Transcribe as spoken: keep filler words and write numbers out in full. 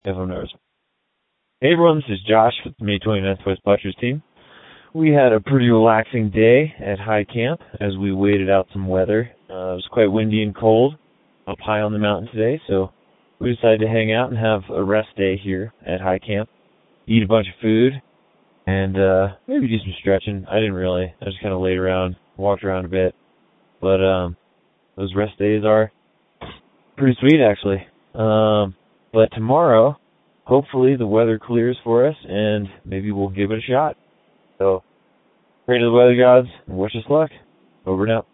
if I'm nervous. Hey everyone, this is Josh with the May twenty-ninth West Butchers team. We had a pretty relaxing day at High Camp as we waited out some weather. Uh, it was quite windy and cold up high on the mountain today, so we decided to hang out and have a rest day here at High Camp, eat a bunch of food, and uh, maybe do some stretching. I didn't really. I just kind of laid around, walked around a bit. But um, those rest days are pretty sweet, actually. Um, but tomorrow, hopefully the weather clears for us, and maybe we'll give it a shot. So, pray to the weather gods, and wish us luck. Over and out.